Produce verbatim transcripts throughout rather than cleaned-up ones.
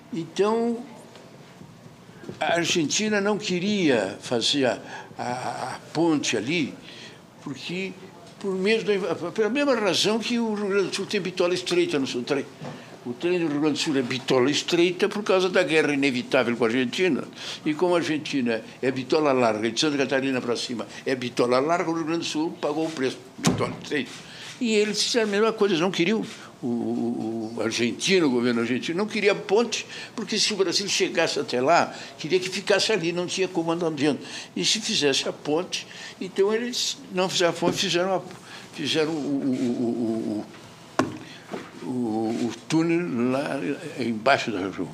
Então, a Argentina não queria fazer a, a, a ponte ali, porque, por mesmo, pela mesma razão que o Rio Grande do Sul tem bitola estreita no seu trem. O trem do Rio Grande do Sul é bitola estreita por causa da guerra inevitável com a Argentina. E como a Argentina é bitola larga, de Santa Catarina para cima é bitola larga, o Rio Grande do Sul pagou o preço, bitola estreita. E eles fizeram a mesma coisa, eles não queriam. O, o, o argentino, o governo argentino, não queria ponte, porque se o Brasil chegasse até lá, queria que ficasse ali, não tinha como andar adiante. E se fizesse a ponte, então eles não fizeram a ponte, fizeram, a, fizeram o, o, o, o, o, o túnel lá embaixo da Rio.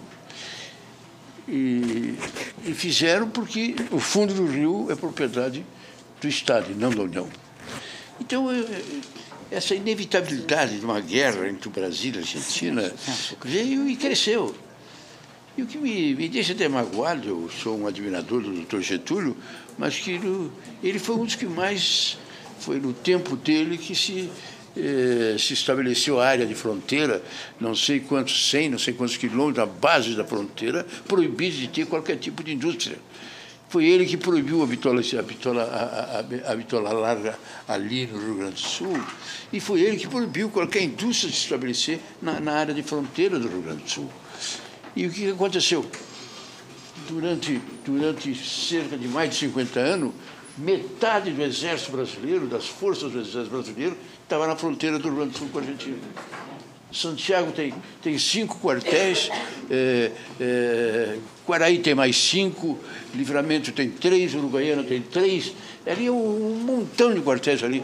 E, e fizeram porque o fundo do rio é propriedade do Estado, e não da União. Então, eu, essa inevitabilidade de uma guerra entre o Brasil e a Argentina veio e cresceu. E o que me, me deixa até magoado, eu sou um admirador do doutor Getúlio, mas que no, ele foi um dos que mais, foi no tempo dele que se, eh, se estabeleceu a área de fronteira, não sei quantos, cem, não sei quantos quilômetros, da base da fronteira, proibido de ter qualquer tipo de indústria. Foi ele que proibiu a bitola, a, bitola, a, a, a bitola larga ali no Rio Grande do Sul, e foi ele que proibiu qualquer indústria de se estabelecer na, na área de fronteira do Rio Grande do Sul. E o que aconteceu? Durante, durante cerca de mais de cinquenta anos, metade do exército brasileiro, das forças do exército brasileiro, estava na fronteira do Rio Grande do Sul com a Argentina. Santiago tem, tem cinco quartéis, é, é, Quaraí tem mais cinco, Livramento tem três, Uruguaiana tem três, ali um, um montão de quartéis ali.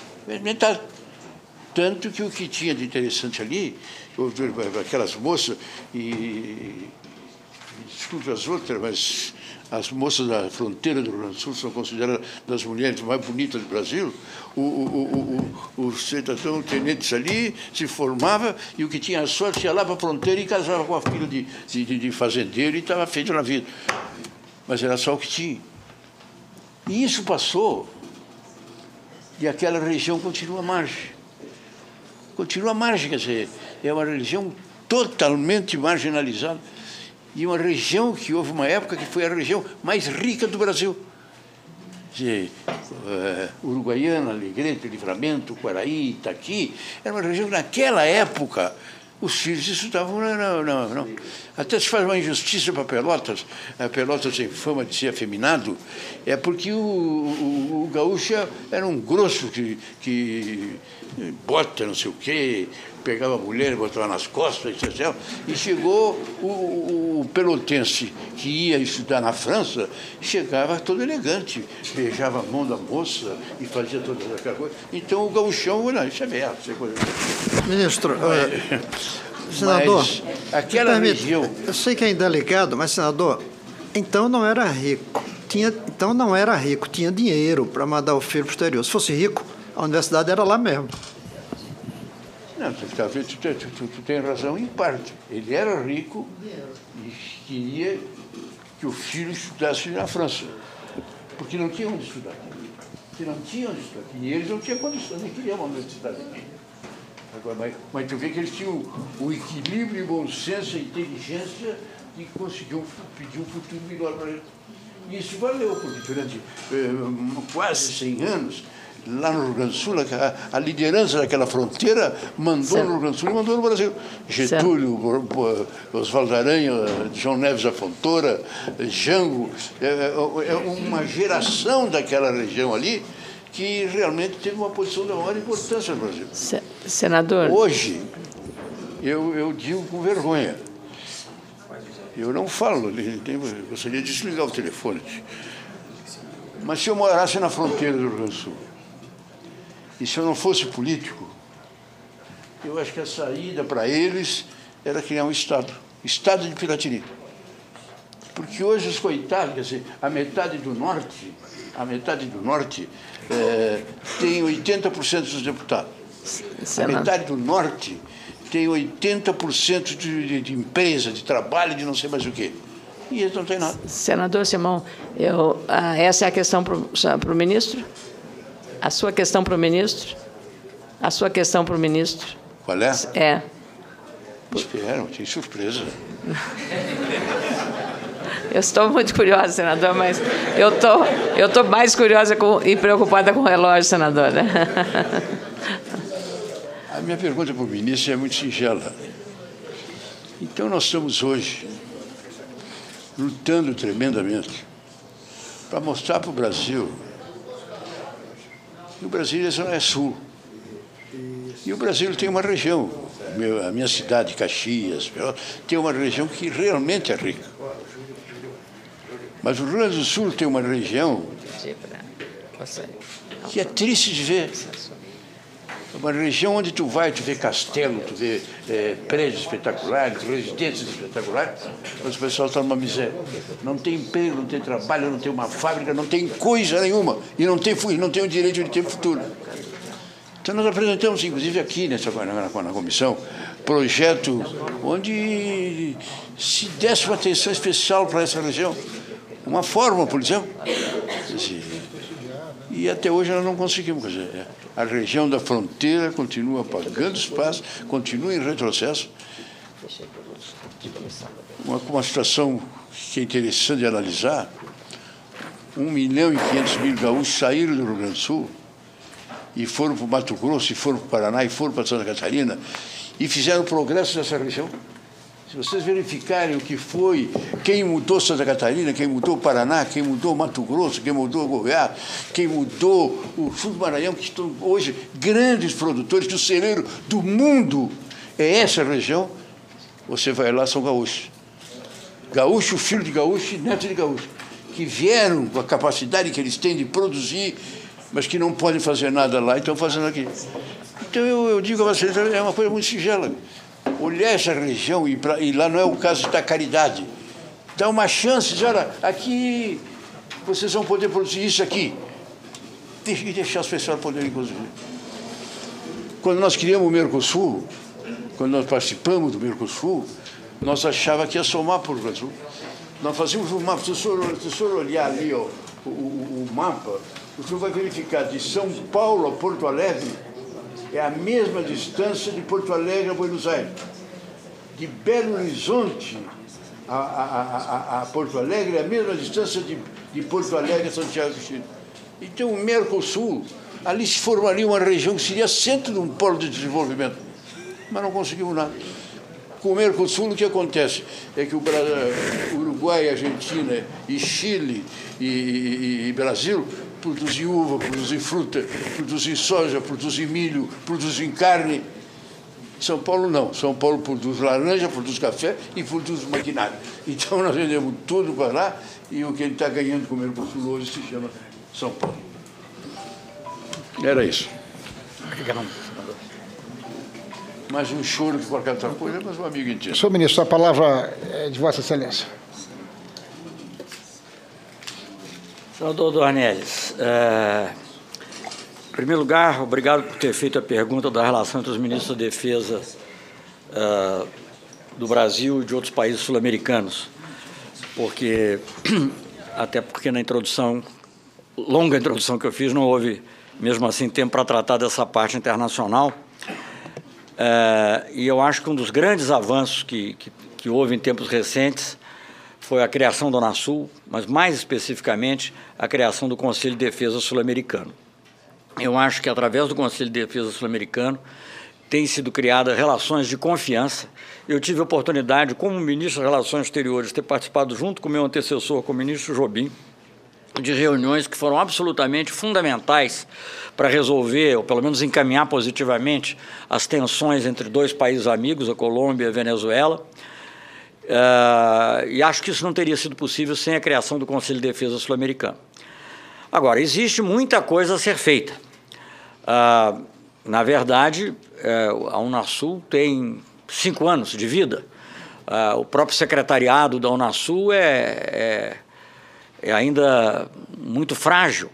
Tanto que o que tinha de interessante ali, aquelas moças, e desculpe as outras, mas as moças da fronteira do Rio Grande do Sul são consideradas das mulheres mais bonitas do Brasil. O, o, o, o, o cidadão tenentes ali se formava e o que tinha a sorte ia lá para a fronteira e casava com a filha de, de, de fazendeiro e estava feito na vida. Mas era só o que tinha. E isso passou e aquela região continua à margem. Continua à margem, quer dizer, é uma região totalmente marginalizada. E uma região que houve uma época que foi a região mais rica do Brasil. De, uh, Uruguaiana, Alegrete, Livramento, Quaraí, Itaqui. Era uma região que naquela época os filhos estudavam. Não, não, não. Até se faz uma injustiça para Pelotas. A Pelotas tem fama de ser afeminado. É porque o, o, o gaúcho era um grosso que, que bota não sei o quê, pegava a mulher e botava nas costas, etcétera. E chegou o, o, o pelotense que ia estudar na França, chegava todo elegante, beijava a mão da moça e fazia toda aquela coisa. Então o gauchão, não, isso é velho. Isso é coisa... Ministro, mas, senador, mas aquela permite, região... Eu sei que é indelicado, mas, senador, então não era rico. Tinha, então não era rico, tinha dinheiro para mandar o filho para o exterior. Se fosse rico, a universidade era lá mesmo. Não, talvez tu, tu, tu, tu tem razão em parte. Ele era rico e queria que o filho estudasse na França, porque não tinha onde estudar. Porque não tinha onde estudar. E eles não tinham condições, nem queriam uma universidade aqui. Agora, mas, mas tu vê que eles tinham o equilíbrio, o bom senso, a inteligência e conseguiam pedir um futuro melhor para eles. E isso valeu, porque durante eh, quase cem anos, lá no Rio Grande do Sul, a, a liderança daquela fronteira mandou certo. No Rio Grande do Sul e mandou no Brasil. Getúlio, Oswaldo Aranha, João Neves da Fontoura, Jango, é, é uma geração daquela região ali que realmente teve uma posição da maior importância no Brasil. Senador. Hoje, eu, eu digo com vergonha, eu não falo, eu gostaria de desligar o telefone, mas se eu morasse na fronteira do Rio Grande do Sul, e se eu não fosse político, eu acho que a saída para eles era criar um Estado, Estado de Piratini. Porque hoje os coitados, quer dizer, a metade do norte, a metade do norte é, tem oitenta por cento dos deputados. A metade do norte tem oitenta por cento de, de, de empresa, de trabalho, de não sei mais o quê. E eles não têm nada. Senador Simão, eu, ah, essa é a questão para o ministro? A sua questão para o ministro? A sua questão para o ministro? Qual é? É. Esperam, tem surpresa. Eu estou muito curiosa, senador, mas eu estou eu tô mais curiosa com, e preocupada com o relógio, senadora. A minha pergunta para o ministro é muito singela. Então, nós estamos hoje lutando tremendamente para mostrar para o Brasil que o Brasil não é sul. E o Brasil tem uma região, a minha cidade, Caxias, tem uma região que realmente é rica. Mas o Rio Grande do Sul tem uma região que é triste de ver. Uma região onde tu vai, tu vê castelo, tu vê é, prédios espetaculares, residências espetaculares, mas o pessoal está numa miséria. Não tem emprego, não tem trabalho, não tem uma fábrica, não tem coisa nenhuma. E não tem, não tem o direito de ter futuro. Então nós apresentamos, inclusive aqui nessa, na, na, na comissão, projeto onde se desse uma atenção especial para essa região. Uma fórmula, por exemplo. E até hoje nós não conseguimos. Quer dizer, a região da fronteira continua pagando espaço, continua em retrocesso. Uma, uma situação que é interessante de analisar. Um milhão e quinhentos mil gaúchos saíram do Rio Grande do Sul e foram para o Mato Grosso, e foram para o Paraná, e foram para Santa Catarina, e fizeram progresso nessa região. Se vocês verificarem o que foi, quem mudou Santa Catarina, quem mudou o Paraná, quem mudou o Mato Grosso, quem mudou o Goiás, quem mudou o sul do Maranhão, que estão hoje grandes produtores do celeiro do mundo, é essa região, você vai lá, são gaúchos. Gaúcho, filho de gaúcho e neto de gaúcho, que vieram com a capacidade que eles têm de produzir, mas que não podem fazer nada lá e estão fazendo aqui. Então eu, eu digo a vocês, é uma coisa muito singela. Olhar essa região, e, pra, e lá não é o caso da caridade, dá uma chance, diz, olha, aqui vocês vão poder produzir isso aqui, e deixar as pessoas poderem consumir. Quando nós criamos o Mercosul, quando nós participamos do Mercosul, nós achávamos que ia somar para o Brasil. Nós fazíamos um mapa, se o senhor, se o senhor olhar ali ó, o, o, o mapa, o senhor vai verificar de São Paulo a Porto Alegre, é a mesma distância de Porto Alegre a Buenos Aires. De Belo Horizonte a, a, a, a Porto Alegre é a mesma distância de, de Porto Alegre a Santiago do Chile. Então, o Mercosul, ali se formaria uma região que seria centro de um polo de desenvolvimento. Mas não conseguimos nada. Com o Mercosul, o que acontece? É que o Brasil, Uruguai, Argentina e Chile e, e, e Brasil produzem uva, produzem fruta, produzem soja, produzem milho, produzem carne. São Paulo não. São Paulo produz laranja, produz café e produz maquinário. Então nós vendemos tudo para lá e o que ele está ganhando com o Mercosul hoje se chama São Paulo. Era isso. Mais um choro que qualquer outra coisa, mas o amigo entende. Senhor ministro, a palavra é de Vossa Excelência. Senador Dornelles, é, em primeiro lugar, obrigado por ter feito a pergunta da relação entre os ministros da Defesa é, do Brasil e de outros países sul-americanos, porque, até porque na introdução, longa introdução que eu fiz, não houve, mesmo assim, tempo para tratar dessa parte internacional. É, e eu acho que um dos grandes avanços que, que, que houve em tempos recentes foi a criação da Unasul, mas mais especificamente a criação do Conselho de Defesa Sul-Americano. Eu acho que através do Conselho de Defesa Sul-Americano têm sido criadas relações de confiança. Eu tive a oportunidade, como ministro das Relações Exteriores, de ter participado junto com o meu antecessor, com o ministro Jobim, de reuniões que foram absolutamente fundamentais para resolver, ou pelo menos encaminhar positivamente, as tensões entre dois países amigos, a Colômbia e a Venezuela. Uh, e acho que isso não teria sido possível sem a criação do Conselho de Defesa Sul-Americano. Agora, existe muita coisa a ser feita. Uh, na verdade, uh, a Unasul tem cinco anos de vida. Uh, o próprio secretariado da Unasul é, é, é ainda muito frágil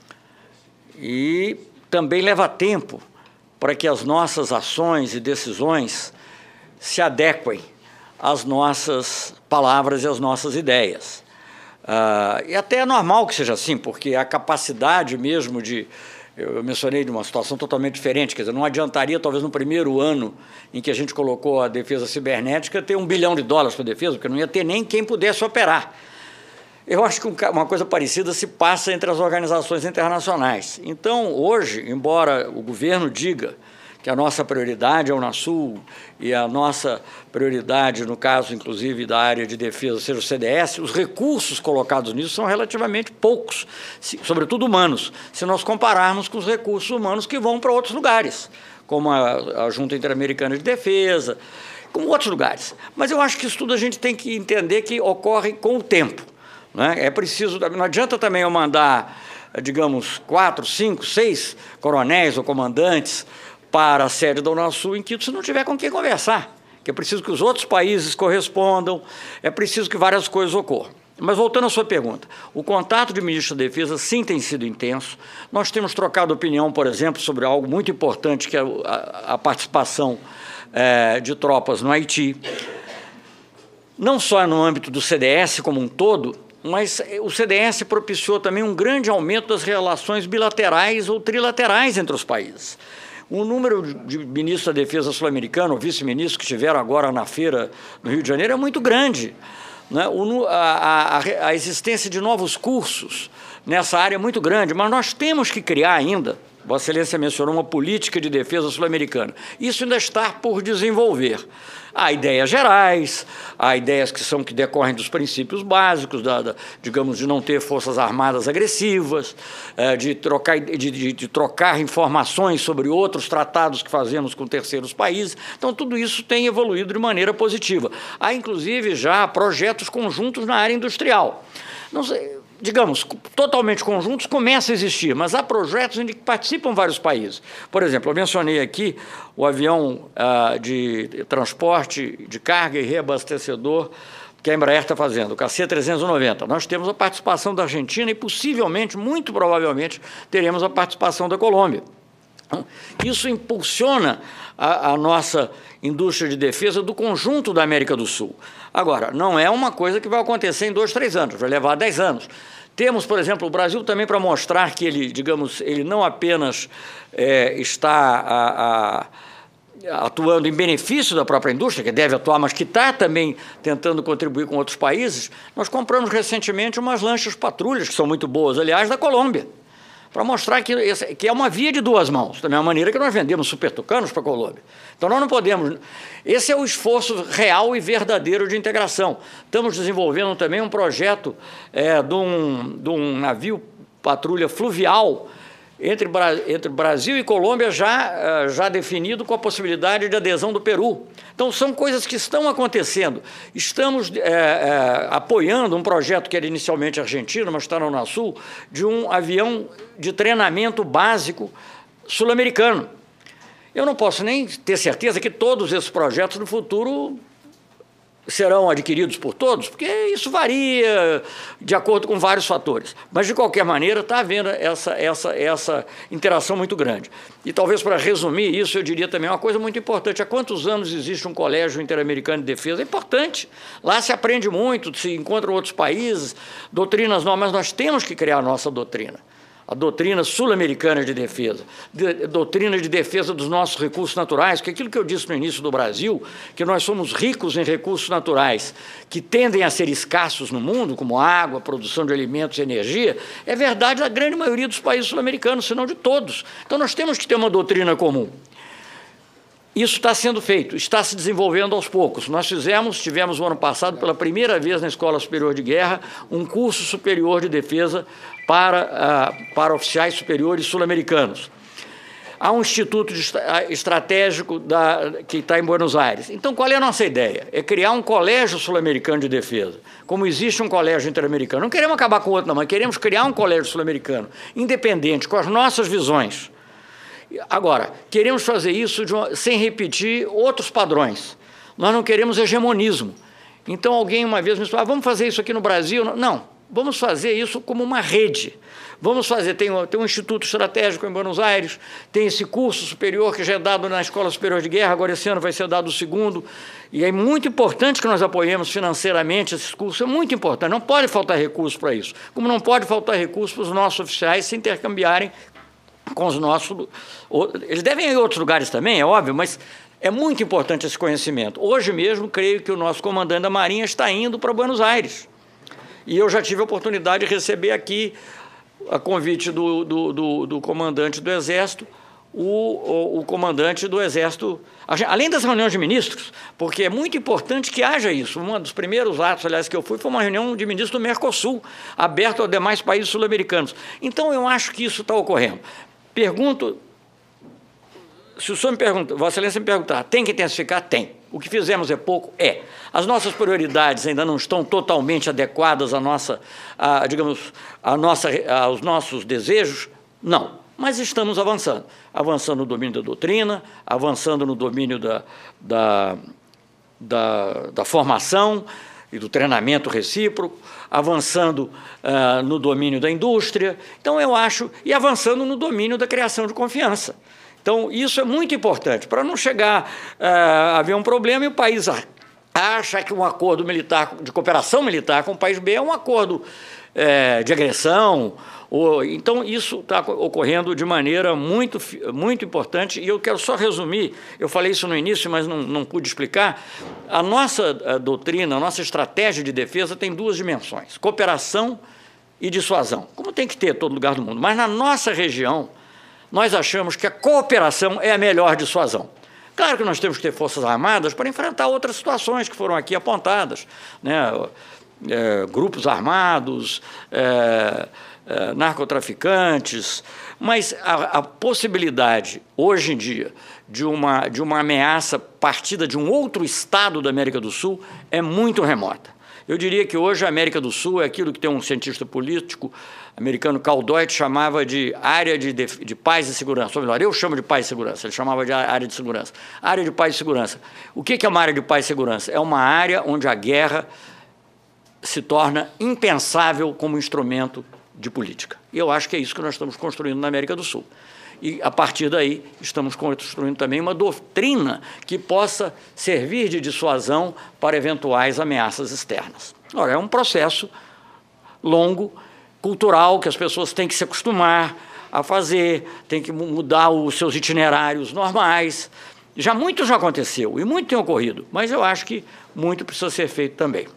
e também leva tempo para que as nossas ações e decisões se adequem às nossas palavras e às nossas ideias. Uh, e até é normal que seja assim, porque a capacidade mesmo de, eu mencionei de uma situação totalmente diferente, quer dizer, não adiantaria, talvez, no primeiro ano em que a gente colocou a defesa cibernética, ter um bilhão de dólares para a defesa, porque não ia ter nem quem pudesse operar. Eu acho que uma coisa parecida se passa entre as organizações internacionais. Então, hoje, embora o governo diga que a nossa prioridade é o Unasul e a nossa prioridade, no caso, inclusive, da área de defesa, seja o C D S, os recursos colocados nisso são relativamente poucos, se, sobretudo humanos, se nós compararmos com os recursos humanos que vão para outros lugares, como a, a Junta Interamericana de Defesa, como outros lugares. Mas eu acho que isso tudo a gente tem que entender que ocorre com o tempo, né? É preciso, não adianta também eu mandar, digamos, quatro, cinco, seis coronéis ou comandantes para a sede da Unasul em Quito se não tiver com quem conversar, que é preciso que os outros países correspondam, é preciso que várias coisas ocorram. Mas voltando à sua pergunta, o contato de ministro da Defesa sim tem sido intenso. Nós temos trocado opinião, por exemplo, sobre algo muito importante, que é a, a participação é, de tropas no Haiti, não só no âmbito do C D S como um todo, mas o C D S propiciou também um grande aumento das relações bilaterais ou trilaterais entre os países. O número de ministros da Defesa sul-americano, ou vice-ministros que estiveram agora na feira no Rio de Janeiro é muito grande, né? O, a, a, a existência de novos cursos nessa área é muito grande, mas nós temos que criar ainda, Vossa Excelência mencionou uma política de defesa sul-americana, isso ainda está por desenvolver. Há ideias gerais, há ideias que são que decorrem dos princípios básicos, da, da, digamos, de não ter forças armadas agressivas, é, de, trocar, de, de, de trocar informações sobre outros tratados que fazemos com terceiros países. Então, tudo isso tem evoluído de maneira positiva. Há, inclusive, já projetos conjuntos na área industrial. Não sei, digamos, totalmente conjuntos começam a existir, mas há projetos em que participam vários países. Por exemplo, eu mencionei aqui o avião ah, de transporte de carga e reabastecedor que a Embraer está fazendo, o K C trezentos e noventa. Nós temos a participação da Argentina e possivelmente, muito provavelmente, teremos a participação da Colômbia. Então, isso impulsiona a, a nossa indústria de defesa do conjunto da América do Sul. Agora, não é uma coisa que vai acontecer em dois, três anos, vai levar dez anos. Temos, por exemplo, o Brasil também para mostrar que ele, digamos, ele não apenas é, está a, a, atuando em benefício da própria indústria, que deve atuar, mas que está também tentando contribuir com outros países. Nós compramos recentemente umas lanchas patrulhas, que são muito boas, aliás, da Colômbia, para mostrar que, esse, que é uma via de duas mãos, da mesma maneira que nós vendemos supertucanos para a Colômbia. Então, nós não podemos... Esse é o esforço real e verdadeiro de integração. Estamos desenvolvendo também um projeto é, de, um, de um navio patrulha fluvial entre, entre Brasil e Colômbia já, já definido com a possibilidade de adesão do Peru. Então, são coisas que estão acontecendo. Estamos é, é, apoiando um projeto que era inicialmente argentino, mas está no Unasul, de um avião de treinamento básico sul-americano. Eu não posso nem ter certeza que todos esses projetos no futuro serão adquiridos por todos, porque isso varia de acordo com vários fatores. Mas, de qualquer maneira, está havendo essa, essa, essa interação muito grande. E talvez, para resumir isso, eu diria também uma coisa muito importante. Há quantos anos existe um colégio interamericano de defesa? É importante. Lá se aprende muito, se encontram outros países, doutrinas novas, mas nós temos que criar a nossa doutrina. A doutrina sul-americana de defesa, de, doutrina de defesa dos nossos recursos naturais, porque aquilo que eu disse no início do Brasil, que nós somos ricos em recursos naturais, que tendem a ser escassos no mundo, como água, produção de alimentos e energia, é verdade da grande maioria dos países sul-americanos, se não de todos. Então, nós temos que ter uma doutrina comum. Isso está sendo feito, está se desenvolvendo aos poucos. Nós fizemos, tivemos no ano passado, pela primeira vez na Escola Superior de Guerra, um curso superior de defesa para, uh, para oficiais superiores sul-americanos. Há um instituto de, uh, estratégico da, que está em Buenos Aires. Então, qual é a nossa ideia? É criar um colégio sul-americano de defesa, como existe um colégio interamericano. Não queremos acabar com o outro, não, mas queremos criar um colégio sul-americano, independente, com as nossas visões. Agora, queremos fazer isso de uma, sem repetir outros padrões. Nós não queremos hegemonismo. Então, alguém uma vez me falou, ah, vamos fazer isso aqui no Brasil? Não, vamos fazer isso como uma rede. Vamos fazer, tem, tem um instituto estratégico em Buenos Aires, tem esse curso superior que já é dado na Escola Superior de Guerra, agora esse ano vai ser dado o segundo, e é muito importante que nós apoiemos financeiramente esses cursos, é muito importante, não pode faltar recursos para isso, como não pode faltar recursos para os nossos oficiais se intercambiarem com os nossos... Eles devem ir em outros lugares também, é óbvio, mas é muito importante esse conhecimento. Hoje mesmo, creio que o nosso comandante da Marinha está indo para Buenos Aires. E eu já tive a oportunidade de receber aqui, a convite do, do, do, do comandante do Exército, o, o, o comandante do Exército, além das reuniões de ministros, porque é muito importante que haja isso. Um dos primeiros atos, aliás, que eu fui, foi uma reunião de ministros do Mercosul, aberto aos demais países sul-americanos. Então, eu acho que isso está ocorrendo. Pergunto, se o senhor me perguntar, Vossa Excelência me perguntar, tem que intensificar? Tem. O que fizemos é pouco? É. As nossas prioridades ainda não estão totalmente adequadas à nossa, a, digamos, à nossa, aos nossos desejos? Não. Mas estamos avançando. Avançando no domínio da doutrina, avançando no domínio da, da, da, da formação e do treinamento recíproco, avançando uh, no domínio da indústria. Então, eu acho, e avançando no domínio da criação de confiança. Então, isso é muito importante, para não chegar uh, a haver um problema e o país acha que um acordo militar, de cooperação militar com o país B é um acordo uh, de agressão. Ou, então, isso está ocorrendo de maneira muito, muito importante, e eu quero só resumir, eu falei isso no início, mas não, não pude explicar. A nossa a doutrina, a nossa estratégia de defesa tem duas dimensões, cooperação e dissuasão, como tem que ter em todo lugar do mundo. Mas na nossa região, nós achamos que a cooperação é a melhor dissuasão. Claro que nós temos que ter forças armadas para enfrentar outras situações que foram aqui apontadas, né? É, grupos armados, é, é, narcotraficantes, mas a, a possibilidade, hoje em dia, de uma, de uma ameaça partida de um outro estado da América do Sul é muito remota. Eu diria que hoje a América do Sul é aquilo que tem um cientista político americano, Cal Deutsch, chamava de área de, de paz e segurança. Ou melhor, eu chamo de paz e segurança, ele chamava de área de segurança. Área de paz e segurança. O que é uma área de paz e segurança? É uma área onde a guerra se torna impensável como instrumento de política. E eu acho que é isso que nós estamos construindo na América do Sul. E, a partir daí, estamos construindo também uma doutrina que possa servir de dissuasão para eventuais ameaças externas. Ora, é um processo longo, cultural, que as pessoas têm que se acostumar a fazer, têm que mudar os seus itinerários normais. Já muito já aconteceu, e muito tem ocorrido, mas eu acho que muito precisa ser feito também.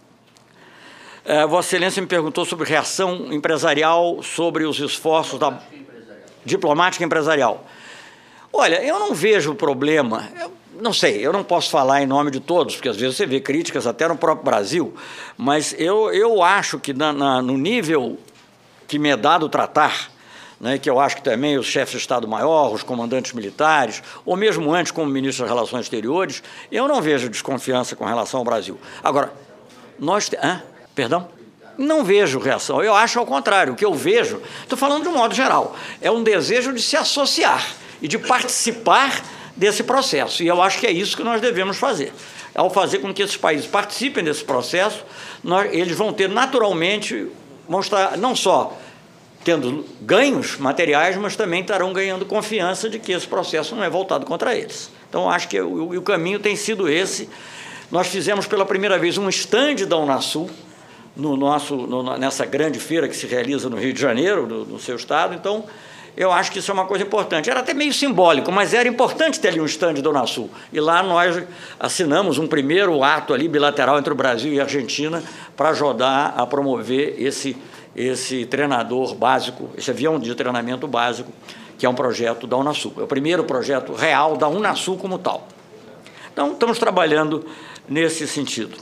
É, Vossa Excelência me perguntou sobre reação empresarial, sobre os esforços da... diplomática empresarial. Olha, eu não vejo problema, eu não sei, eu não posso falar em nome de todos, porque às vezes você vê críticas até no próprio Brasil, mas eu, eu acho que na, na, no nível que me é dado tratar, né, que eu acho que também os chefes de Estado-Maior, os comandantes militares, ou mesmo antes como ministro das Relações Exteriores, eu não vejo desconfiança com relação ao Brasil. Agora, nós... Te... Hã? Perdão? Não vejo reação, eu acho ao contrário, o que eu vejo, estou falando de um modo geral, é um desejo de se associar e de participar desse processo, e eu acho que é isso que nós devemos fazer. Ao fazer com que esses países participem desse processo, nós, eles vão ter naturalmente, vão estar não só tendo ganhos materiais, mas também estarão ganhando confiança de que esse processo não é voltado contra eles. Então, acho que o, o caminho tem sido esse. Nós fizemos pela primeira vez um stand da Unasul, No nosso, no, nessa grande feira que se realiza no Rio de Janeiro, no, no seu estado. Então, eu acho que isso é uma coisa importante. Era até meio simbólico, mas era importante ter ali um stand da Unasul. E lá nós assinamos um primeiro ato ali bilateral entre o Brasil e a Argentina para ajudar a promover esse, esse treinador básico, esse avião de treinamento básico, que é um projeto da Unasul. É o primeiro projeto real da Unasul como tal. Então, estamos trabalhando nesse sentido.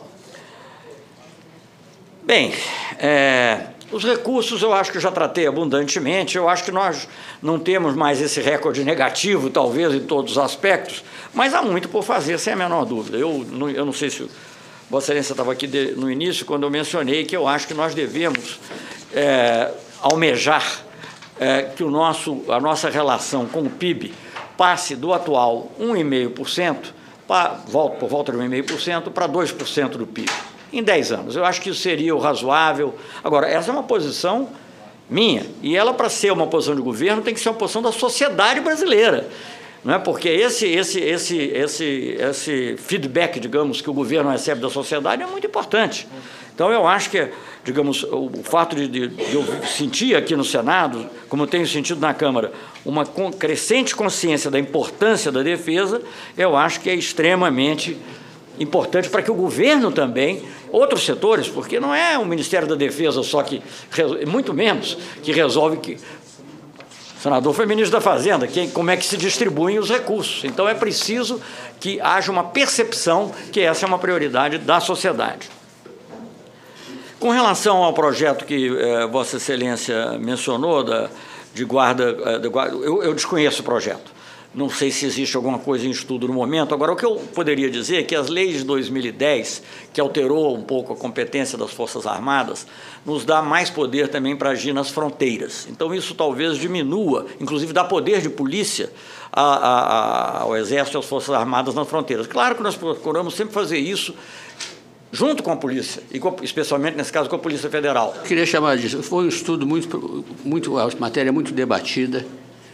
Bem, é, os recursos eu acho que já tratei abundantemente, eu acho que nós não temos mais esse recorde negativo, talvez, em todos os aspectos, mas há muito por fazer, sem a menor dúvida. Eu não, eu não sei se Vossa Excelência estava aqui de, no início, quando eu mencionei que eu acho que nós devemos é, almejar é, que o nosso, a nossa relação com o P I B passe do atual um vírgula cinco por cento, para, por volta de um vírgula cinco por cento, para dois por cento do P I B. Em dez anos. Eu acho que isso seria o razoável. Agora, essa é uma posição minha, e ela, para ser uma posição de governo, tem que ser uma posição da sociedade brasileira. Não é? Porque esse, esse, esse, esse, esse feedback, digamos, que o governo recebe da sociedade é muito importante. Então, eu acho que, digamos, o fato de, de, de eu sentir aqui no Senado, como eu tenho sentido na Câmara, uma crescente consciência da importância da defesa, eu acho que é extremamente importante para que o governo também, outros setores, porque não é o Ministério da Defesa só que, muito menos, que resolve que... O senador foi ministro da Fazenda, que, como é que se distribuem os recursos. Então, é preciso que haja uma percepção que essa é uma prioridade da sociedade. Com relação ao projeto que eh, Vossa Excelência mencionou, da, de guarda, eh, de guarda eu, eu desconheço o projeto. Não sei se existe alguma coisa em estudo no momento. Agora, o que eu poderia dizer é que as leis de dois mil e dez, que alterou um pouco a competência das Forças Armadas, nos dá mais poder também para agir nas fronteiras. Então, isso talvez diminua, inclusive dá poder de polícia a, a, a, ao Exército e às Forças Armadas nas fronteiras. Claro que nós procuramos sempre fazer isso junto com a polícia, e com, especialmente, nesse caso, com a Polícia Federal. Queria chamar disso. Foi um estudo muito, muito, a matéria muito debatida,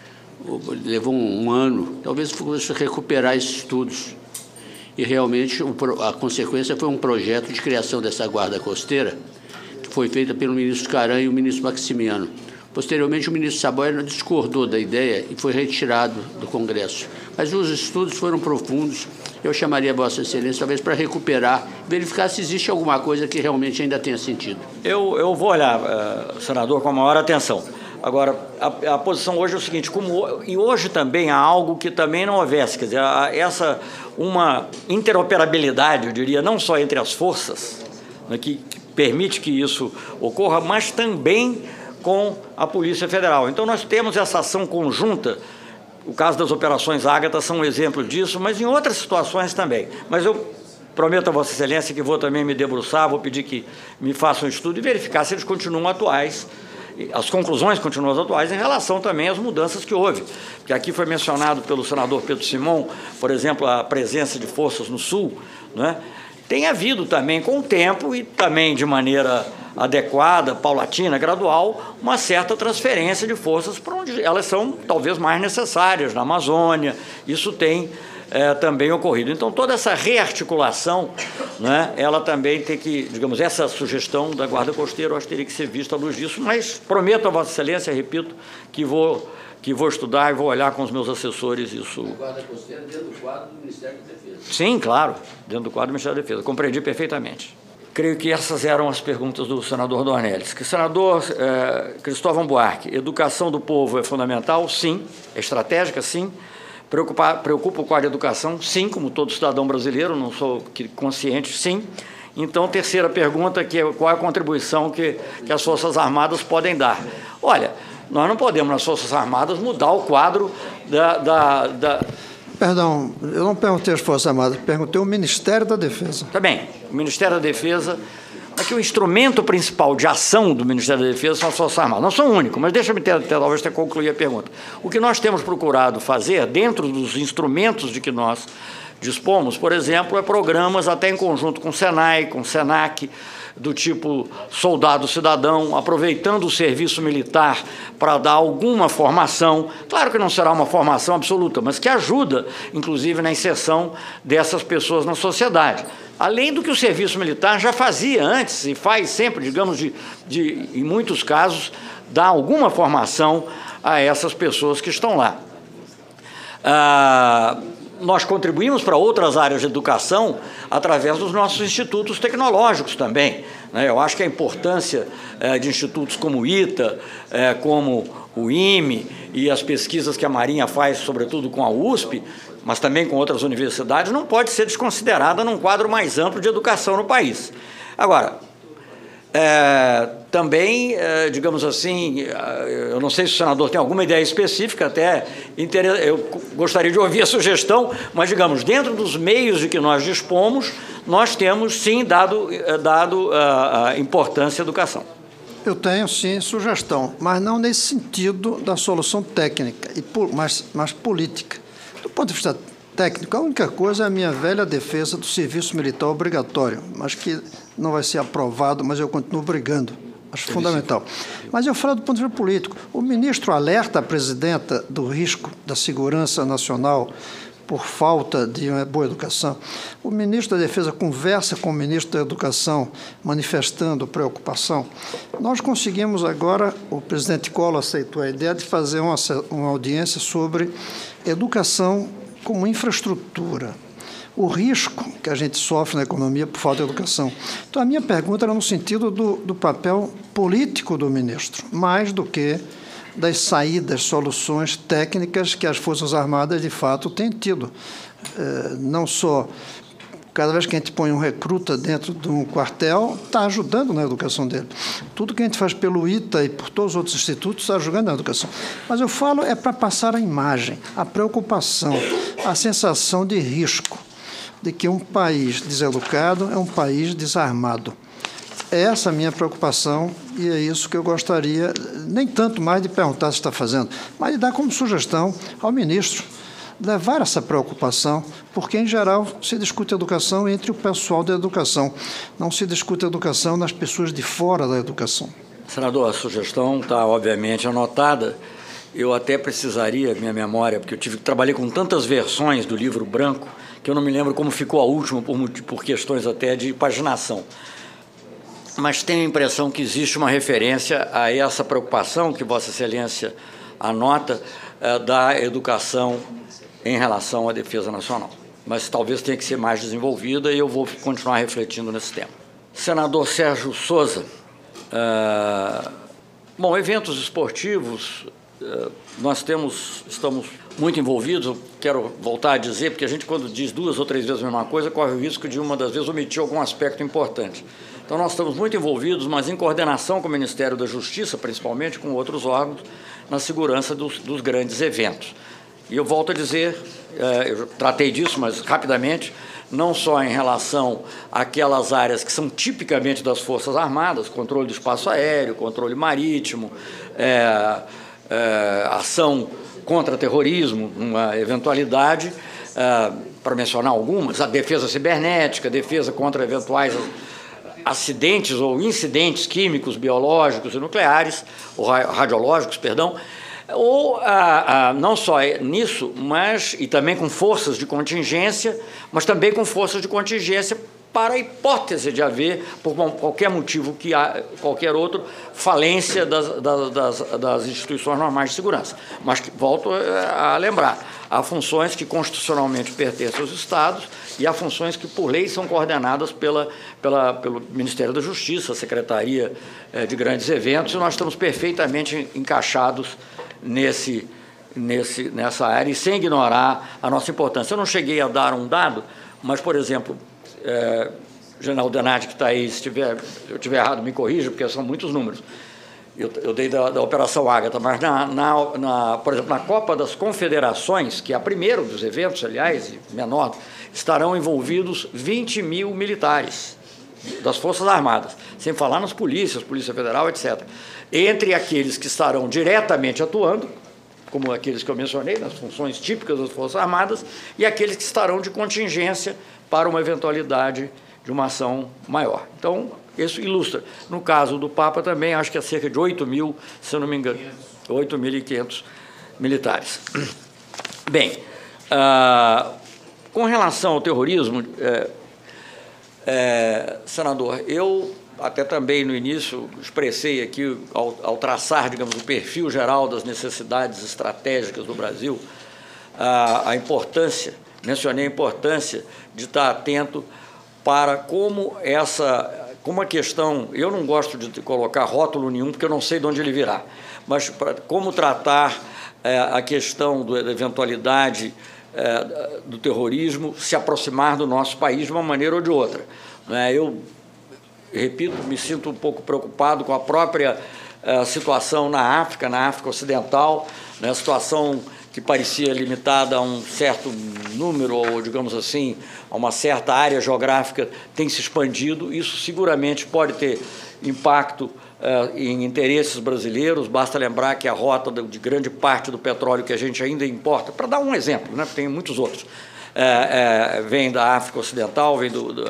levou um ano, talvez fosse recuperar esses estudos. E, realmente, a consequência foi um projeto de criação dessa guarda costeira, que foi feita pelo ministro Caran e o ministro Maximiano. Posteriormente, o ministro Saboia discordou da ideia e foi retirado do Congresso. Mas os estudos foram profundos. Eu chamaria Vossa Excelência, talvez, para recuperar, verificar se existe alguma coisa que realmente ainda tenha sentido. Eu, eu vou olhar, uh, senador, com a maior atenção. Agora, a, a posição hoje é o seguinte, como, e hoje também há algo que também não houvesse, quer dizer, essa, uma interoperabilidade, eu diria, não só entre as forças, né, que, que permite que isso ocorra, mas também com a Polícia Federal. Então, nós temos essa ação conjunta. O caso das operações Ágata são um exemplo disso, mas em outras situações também. Mas eu prometo a Vossa Excelência que vou também me debruçar, vou pedir que me façam um estudo e verificar se eles continuam atuais, as conclusões continuam atuais em relação também às mudanças que houve. Porque aqui foi mencionado pelo senador Pedro Simon, por exemplo, a presença de forças no Sul, né? Tem havido também, com o tempo e também de maneira adequada, paulatina, gradual, uma certa transferência de forças para onde elas são talvez mais necessárias, na Amazônia. Isso tem é, também ocorrido. Então, toda essa rearticulação, né, ela também tem que, digamos, essa sugestão da Guarda Costeira, eu acho que teria que ser vista à luz disso, mas prometo a Vossa Excelência, repito, que vou, que vou estudar e vou olhar com os meus assessores isso. A Guarda Costeira dentro do quadro do Ministério da Defesa. Sim, claro, dentro do quadro do Ministério da Defesa. Compreendi perfeitamente. Creio que essas eram as perguntas do senador Dornelles. Que senador eh, Cristóvão Buarque, educação do povo é fundamental? Sim. É estratégica? Sim. Preocupa, preocupa com a educação? Sim, como todo cidadão brasileiro, não sou consciente? Sim. Então, terceira pergunta, que é qual é a contribuição que, que as Forças Armadas podem dar? Olha, nós não podemos, nas Forças Armadas, mudar o quadro da... da, da Perdão, eu não perguntei às Forças Armadas, perguntei ao Ministério da Defesa. Tá bem, o Ministério da Defesa, aqui o instrumento principal de ação do Ministério da Defesa são as Forças Armadas. Não são o único, mas deixa-me ter, ter, talvez ter concluir a pergunta. O que nós temos procurado fazer, dentro dos instrumentos de que nós dispomos, por exemplo, é programas até em conjunto com o Senai, com o Senac, do tipo soldado cidadão, aproveitando o serviço militar para dar alguma formação. Claro que não será uma formação absoluta, mas que ajuda, inclusive, na inserção dessas pessoas na sociedade. Além do que o serviço militar já fazia antes e faz sempre, digamos, de, de, em muitos casos, dar alguma formação a essas pessoas que estão lá. Ah, nós contribuímos para outras áreas de educação através dos nossos institutos tecnológicos também, né? Eu acho que a importância é, de institutos como o ITA, é, como o I M E e as pesquisas que a Marinha faz, sobretudo com a U S P, mas também com outras universidades, não pode ser desconsiderada num quadro mais amplo de educação no país. Agora, É, também, é, digamos assim, eu não sei se o senador tem alguma ideia específica, até eu gostaria de ouvir a sugestão, mas, digamos, dentro dos meios de que nós dispomos, nós temos, sim, dado, dado a, a importância à educação. Eu tenho, sim, sugestão, mas não nesse sentido da solução técnica, mas, mas política. Do ponto de vista técnico, a única coisa é a minha velha defesa do serviço militar obrigatório, mas que não vai ser aprovado, mas eu continuo brigando Acho fundamental. Mas eu falo do ponto de vista político. O ministro alerta a presidenta do risco da segurança nacional por falta de uma boa educação. O ministro da Defesa conversa com o ministro da Educação, manifestando preocupação. Nós conseguimos agora, o presidente Collor aceitou a ideia de fazer uma, uma audiência sobre educação como infraestrutura. O risco que a gente sofre na economia por falta de educação. Então, a minha pergunta era no sentido do, do papel político do ministro, mais do que das saídas, soluções técnicas que as Forças Armadas, de fato, têm tido. É, não só, cada vez que a gente põe um recruta dentro de um quartel, está ajudando na educação dele. Tudo que a gente faz pelo I T A e por todos os outros institutos está ajudando na educação. Mas eu falo é para passar a imagem, a preocupação, a sensação de risco, de que um país deseducado é um país desarmado. É essa a minha preocupação e é isso que eu gostaria, nem tanto mais de perguntar se está fazendo, mas de dar como sugestão ao ministro levar essa preocupação, porque, em geral, se discute educação entre o pessoal da educação, não se discute educação nas pessoas de fora da educação. Senador, a sugestão está, obviamente, anotada. Eu até precisaria, minha memória, porque eu tive, trabalhei com tantas versões do livro branco, que eu não me lembro como ficou a última, por, por questões até de paginação. Mas tenho a impressão que existe uma referência a essa preocupação que Vossa Excelência anota eh, da educação em relação à defesa nacional. Mas talvez tenha que ser mais desenvolvida e eu vou continuar refletindo nesse tema. Senador Sérgio Souza, uh, bom, eventos esportivos, uh, nós temos, estamos muito envolvidos, eu quero voltar a dizer, porque a gente, quando diz duas ou três vezes a mesma coisa, corre o risco de, uma das vezes, omitir algum aspecto importante. Então, nós estamos muito envolvidos, mas em coordenação com o Ministério da Justiça, principalmente com outros órgãos, na segurança dos, dos grandes eventos. E eu volto a dizer, eh, eu tratei disso, mas rapidamente, não só em relação àquelas áreas que são tipicamente das Forças Armadas, controle do espaço aéreo, controle marítimo, é, é, ação contra terrorismo, uma eventualidade, é, para mencionar algumas, a defesa cibernética, defesa contra eventuais acidentes ou incidentes químicos, biológicos e nucleares, ou radiológicos, perdão, ou ah, ah, não só nisso, mas e também com forças de contingência, mas também com forças de contingência para a hipótese de haver, por qualquer motivo que há, qualquer outro, falência das, das, das instituições normais de segurança. Mas volto a lembrar, há funções que constitucionalmente pertencem aos Estados e há funções que, por lei, são coordenadas pela, pela, pelo Ministério da Justiça, a Secretaria de Grandes Eventos, e nós estamos perfeitamente encaixados nesse, nesse, nessa área e sem ignorar a nossa importância. Eu não cheguei a dar um dado, mas, por exemplo, é, General Denardi, que está aí, se tiver, eu estiver errado, me corrija, porque são muitos números. Eu, eu dei da, da Operação Ágata, mas, na, na, na, por exemplo, na Copa das Confederações, que é a primeira dos eventos, aliás, e menor, estarão envolvidos vinte mil militares das Forças Armadas, sem falar nas polícias, Polícia Federal, etcétera. Entre aqueles que estarão diretamente atuando, como aqueles que eu mencionei, nas funções típicas das Forças Armadas, e aqueles que estarão de contingência para uma eventualidade de uma ação maior. Então, isso ilustra. No caso do Papa também, acho que é cerca de oito mil, se eu não me engano, oito mil e quinhentos militares. Bem, ah, com relação ao terrorismo, é, é, senador, eu até também no início expressei aqui, ao, ao traçar, digamos, o perfil geral das necessidades estratégicas do Brasil, a, a importância, mencionei a importância de estar atento para como essa, como a questão, eu não gosto de colocar rótulo nenhum, porque eu não sei de onde ele virá, mas para como tratar é, a questão da eventualidade é, do terrorismo se aproximar do nosso país de uma maneira ou de outra. Né? Eu repito, me sinto um pouco preocupado com a própria uh, situação na África, na África Ocidental, né, situação que parecia limitada a um certo número, ou digamos assim, a uma certa área geográfica, tem se expandido. Isso seguramente pode ter impacto uh, em interesses brasileiros. Basta lembrar que a rota de grande parte do petróleo que a gente ainda importa, para dar um exemplo, né, tem muitos outros, uh, uh, vem da África Ocidental, vem do... do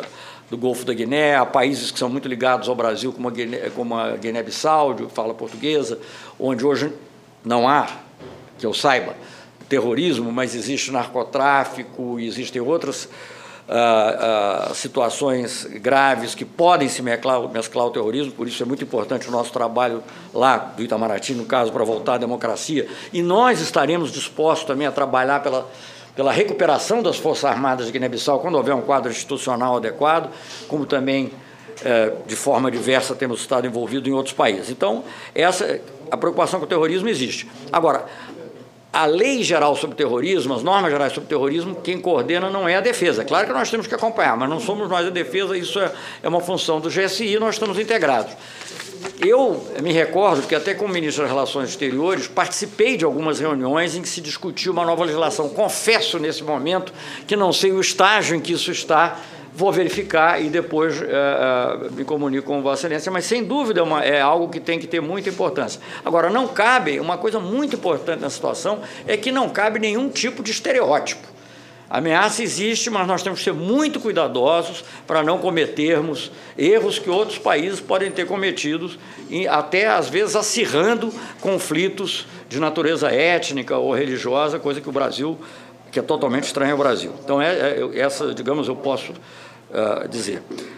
do Golfo da Guiné, há países que são muito ligados ao Brasil, como a Guiné, como a Guiné-Bissau, que fala portuguesa, onde hoje não há, que eu saiba, terrorismo, mas existe narcotráfico, existem outras uh, uh, situações graves que podem se mesclar, mesclar o terrorismo, por isso é muito importante o nosso trabalho lá do Itamaraty, no caso, para voltar à democracia, e nós estaremos dispostos também a trabalhar pela pela recuperação das Forças Armadas de Guiné-Bissau, quando houver um quadro institucional adequado, como também, eh, de forma diversa, temos estado envolvidos em outros países. Então, essa, a preocupação com o terrorismo existe. Agora, a lei geral sobre terrorismo, as normas gerais sobre terrorismo, quem coordena não é a defesa. Claro que nós temos que acompanhar, mas não somos nós a defesa, isso é, é uma função do G S I, nós estamos integrados. Eu me recordo que até como ministro das Relações Exteriores participei de algumas reuniões em que se discutiu uma nova legislação. Confesso nesse momento que não sei o estágio em que isso está, vou verificar e depois uh, uh, me comunico com Vossa Excelência, mas sem dúvida é, uma, é algo que tem que ter muita importância. Agora, não cabe, uma coisa muito importante na situação é que não cabe nenhum tipo de estereótipo. A ameaça existe, mas nós temos que ser muito cuidadosos para não cometermos erros que outros países podem ter cometido, e até às vezes acirrando conflitos de natureza étnica ou religiosa, coisa que o Brasil, que é totalmente estranha ao Brasil. Então, é, é, essa, digamos, eu posso uh, dizer.